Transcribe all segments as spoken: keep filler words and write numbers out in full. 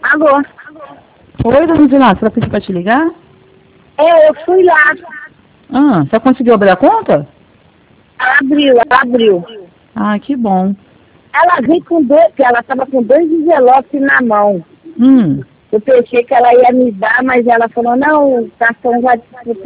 Alô? Oi, dona Zilá, você pediu para te ligar? É, eu fui lá. Ah, você conseguiu abrir a conta? Ela abriu, ela abriu. Ah, que bom. Ela veio com dois, que ela estava com dois envelopes na mão. Hum, Eu pensei que ela ia me dar, mas ela falou, não, o cartão vai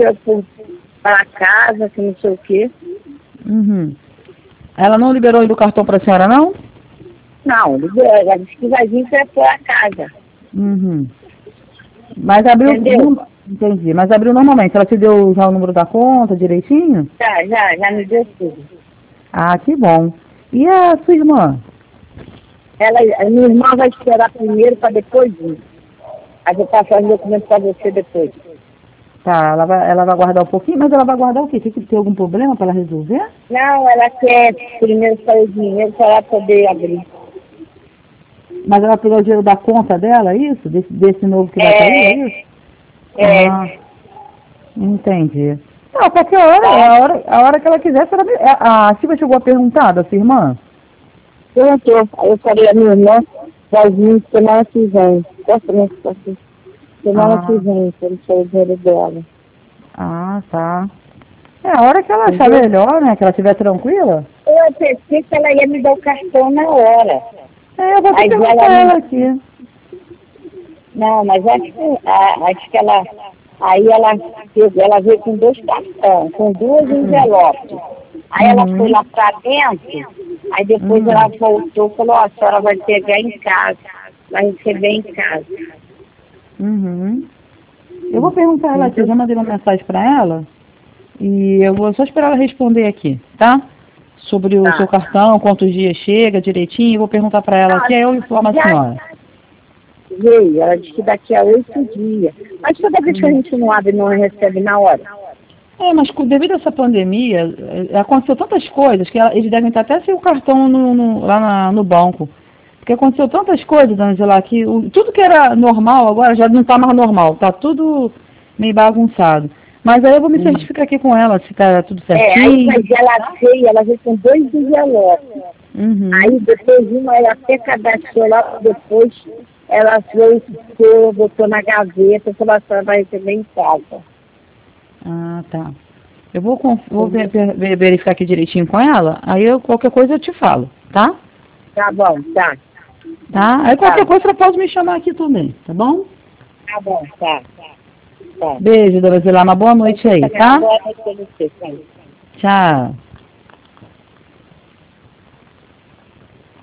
para casa, que não sei o quê. uhum. Ela não liberou ainda o cartão para a senhora, não? Não, ela disse que vai vir para a casa. Uhum. Mas abriu... Entendeu? Não, entendi, mas abriu normalmente. Ela te deu já o número da conta direitinho? Já, já, já me deu tudo. Ah, que bom. E a sua irmã? Ela, a minha irmã vai esperar primeiro para depois ir. Aí eu passo os documentos para você depois. Tá, ela vai, ela vai guardar um pouquinho, mas ela vai guardar o quê? Tem que ter algum problema para ela resolver? Não, ela quer primeiro sair o dinheiro para ela poder abrir. Mas ela pegou o dinheiro da conta dela, é isso? Desse, desse novo que vai cair, é É, isso? é, Ah, entendi. Não, qualquer hora, é tá? a hora, a hora que ela quiser, se ela, me- a, a Silvia chegou a perguntar da sua irmã? Perguntou. Aí eu falei, a minha irmã vai vir semana que vem. Posso, semana que Ah, vem, para o seu dinheiro dela. ah, tá. É a hora que ela achar Entendeu? melhor, né? Que ela estiver tranquila. Eu pensei que ela ia me dar o cartão na hora. É, eu vou até Mas perguntar ela a ela me... aqui. Não, mas acho que, a- acho que ela... Aí ela, pegou- ela veio com dois cartões, com duas envelopes. Aí ela foi Uhum. lá pra dentro, aí depois ela Uhum. voltou e falou, ó, a senhora vai pegar em casa, vai receber em casa. Uhum. Eu vou perguntar a ela aqui, eu Entendeu? já mandei uma mensagem para ela e eu vou só esperar ela responder aqui, tá? Sobre o seu Tá. cartão, quantos dias chega direitinho, eu vou perguntar para ela aqui, aí eu informo a Já senhora. veio, ela disse que daqui a oito dias. Mas toda vez que a Uhum. gente não abre, não recebe na hora. É, mas com- devido a essa pandemia, eh, aconteceu tantas coisas que ela- eles devem estar até sem o cartão no, no- lá na- no banco. Porque aconteceu tantas coisas, dona Angela, que o- tudo que era normal agora já não está mais normal, está tudo meio bagunçado. Mas aí eu vou me Hum. certificar aqui com ela, se está tudo É, aí certinho. mas ela veio, ela veio com dois envelopes. Uhum. Aí depois uma ela até cadastrou lá, depois ela foi, ficou, botou na gaveta, falou assim, ela vai receber em casa. Ah, tá. Eu vou, conf- vou ver- Entendeu? ver- verificar aqui direitinho com ela, aí eu, qualquer coisa eu te falo, tá? Tá bom, tá. Tá? Aí Tá, qualquer coisa você pode me chamar aqui também, tá bom? tá bom, tá. Tá. Beijo, dona Zilá, uma boa noite aí, Também uma tá? boa noite pra você, tá? Tchau.